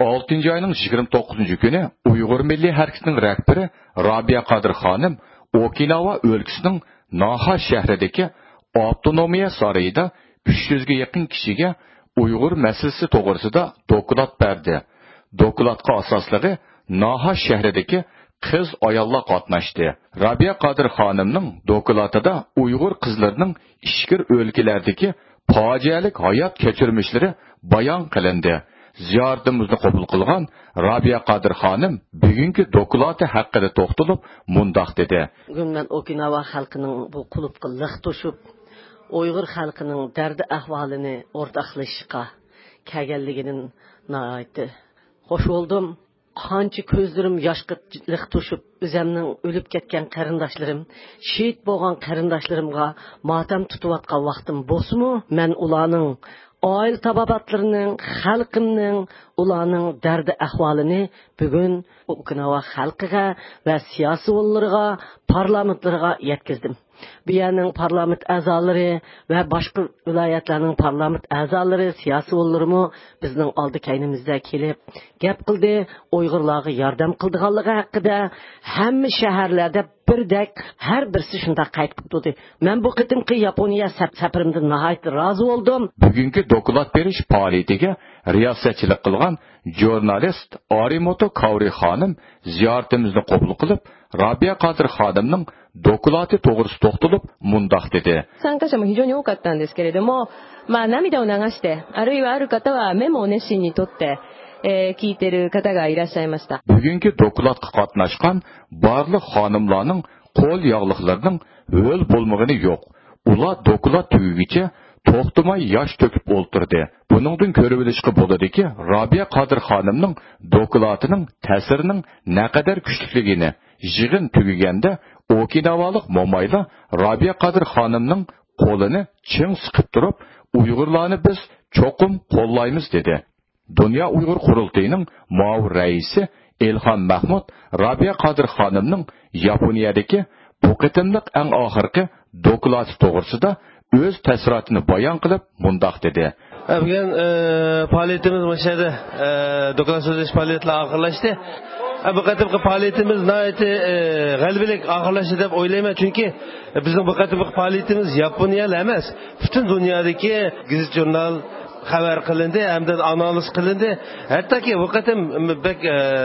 6 ayının 29 günü Uyghur Milli Hareketi'nin rəhbəri Rabia Qadir Xanım Okinawa өлkəsinin Naha şəhərindəki Avtonomiya sarayında 300'ge yakın kişiye Uyghur meselesi toğrısında dokulat berdi. Dokulatqa asaslığı Naha şəhərindəki qız ayollar qatnaşdı. Rabia Qadir Xanımның dokulatida Uyghur qızlarının işkir өлkələrdəki facialik hayat keçirmişləri bayan qilindi. Ziyoratimizni qabul qilgan Rabia Qadir Xanım bugungi doklati haqida to'xtalib mundoq dedi. Bugun men Okinawa xalqining bu qulupqa liq to'shib, Uyghur xalqining dardi ahvolini o'rtoqlashishga kelganligidan nihoyatda xush bo'ldim. Qancha ko'zlarim yoshga liq to'shib, o'zimning o'lib ketgan qarindoshlarim, shehid bo'lgan qarindoshlarimga motam tutayotgan vaqtim bo'lsa-mu, men ularning oil tabobatlarının, xalqimning, ularning dardi ahvolini bugun Okinawa xalqiga va siyosiyonlarga, parlamentlarga yetkazdim. Bu yerning parlament a'zolari va boshqa viloyatlarning parlament a'zolari, siyosiyonlarimi bizning oldi kaynimizda kelib, gap qildi, Uyg'urlarga yordam qildiganligi haqida hamma shaharlarda birdek har birisi shunda qayd qildi. Men bu qitimqi Yaponiya safarimdan nihoyat rozi bo'ldim. Bugungi doklad berish faoliyatiga riyosatchilik qilgan jurnalist Arimoto Kauri xonim ziyoratimizni qabul qilib, Rabia Qadir Xonimning doklati to'g'risida to'xtalib mundoq dedi. 参加者も非常に多かったんですけれども、涙を流して、あるいはある方はメモを熱心に取って、聞いている方がいらっしゃいました。 Bugungi dokladga qatnashgan barliq xonimlarning qo'l yog'liqlarining o'l bo'lmagani yo'q. Ular doklad tugigicha to'xtamay yosh to'kib o'ltirdi. Buningdan ko'rib olishga bo'ladiki, Rabia Qadir Xonimning doklatining ta'sirining naqadar kuchliligini yig'in tugaganda Okinawalik momayla Rabia Qadir Xonimning qo'lini ching siqib turib, Uyg'urlarni biz cho'qim qo'llaymiz dedi. Dünya Uyghur Qurultayının muavir raisi Elxon Mahmud Rabia Qadir Xonimning Yaponiyadagi bu qitimliq eng oxirgi doklati to'g'risida o'z ta'sirotini bayon qilib mundoq dedi. Bugun faoliyatimiz mana shu yerda doklat so'zlash faoliyatlari oxirlashdi. Bu qatimqi faoliyatimiz nihoyatda g'alabalik oxirlashdi deb o'ylayman, chunki bizning bu qatimqi faoliyatimiz Yaponiyada emas, butun dunyodagi gazet jurnal xabar qilindi, hamda analiz qilindi. Hattoki bu qatim bek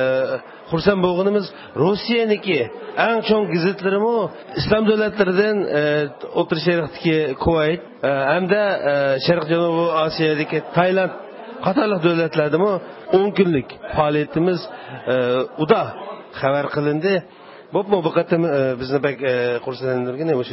xursand bo'lganimiz Rossiyaniki eng chong gazetlarimi islom davlatlaridan O'rta Sharqdagi Kuvayt hamda Sharq Janubiy Osiyodagi Tailand qatorliq davlatlardami 10 kunlik faoliyatimiz uda xabar qilindi. Bu qatim bizni bek xursandlantirgan o'sha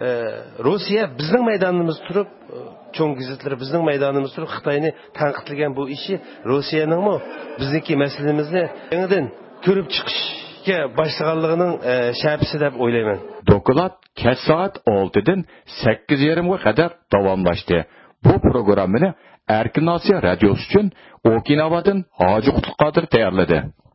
Rossiya bizning maydonimizda turib, cho'ng gazetlar bizning maydonimizda turib Xitoyni tanqidlagan bu ishi Rossiyaning bizniki masalamizni yangidan ko'rib chiqishga boshlaganligining shabisi deb o'ylayman. Doklad kech soat 6 dan 8:30 ga qadar davomlashdi. Bu programmani Erkin Osiyo radiosi uchun Okinawadan Hoji Qutlug' Qodir tayyorladi.